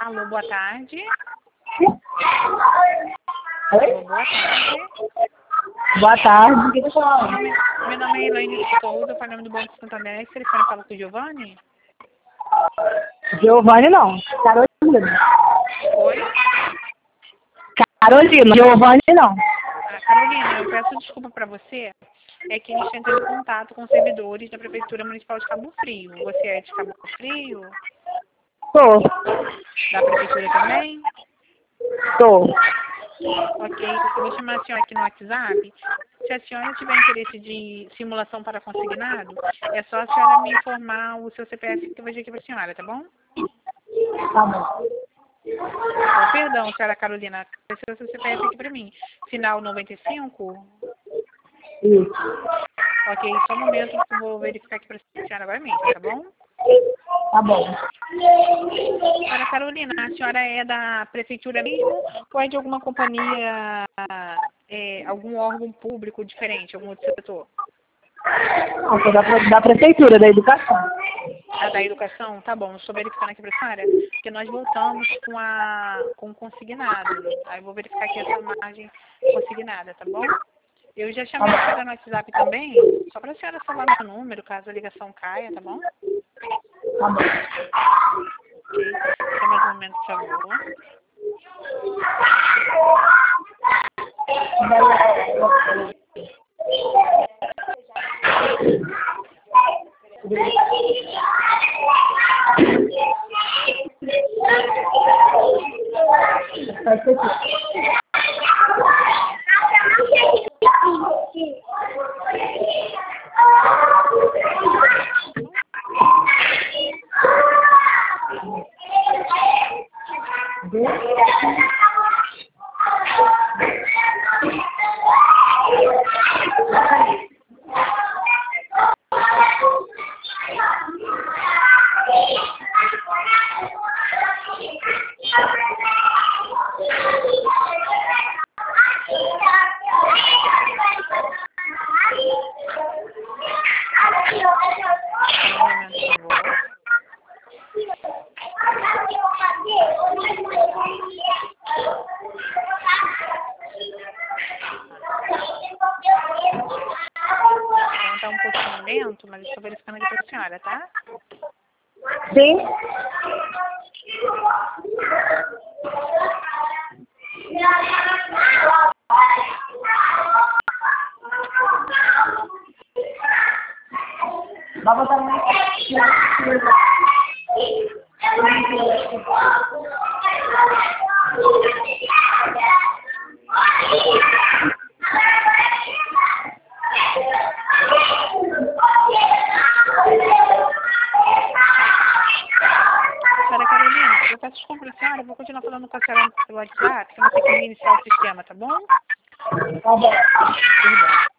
Alô, boa tarde. Oi? Alô, boa tarde. Boa tarde. Quem tá falando? Meu nome é Elaine Souza, falando do Banco Santander. Esse telefone fala com o Giovanni? Giovanni não. Carolina. Oi? Carolina. Giovanni não. Carolina, eu peço desculpa para você. É que a gente está entrando em contato com os servidores da Prefeitura Municipal de Cabo Frio. Você é de Cabo Frio? Tô. Da Prefeitura também? Tô. Ok, eu vou chamar a senhora aqui no WhatsApp. Se a senhora tiver interesse de simulação para consignado, é só a senhora me informar o seu CPF que eu vou dizer aqui para a senhora, tá bom? Tá bom. Oh, perdão, senhora Carolina, apareceu o seu CPF aqui para mim. Final 95? Isso. Ok, só um momento que eu vou verificar aqui para a senhora agora mesmo, tá bom? Tá bom. Senhora Carolina, a senhora é da Prefeitura mesmo ou é de alguma companhia, algum órgão público diferente, algum outro setor? Não, sou da Prefeitura, da Educação. A da educação? Tá bom, estou verificando aqui para a senhora, porque nós voltamos com o consignado. Aí eu vou verificar aqui essa margem consignada, tá bom? Eu já chamei a senhora no WhatsApp também, só para a senhora salvar meu número, caso a ligação caia, tá bom? Tá bom. Ok, só mais um momento, por favor. Então tá um pouquinho lento, mas estou verificando aqui para a senhora, tá? Sim. Vai botar mais. Senhora Carolina, eu peço desculpa, senhora, eu vou continuar falando com a senhora pelo WhatsApp, que eu não sei como iniciar o sistema, tá bom? Tá bom. Tudo bem.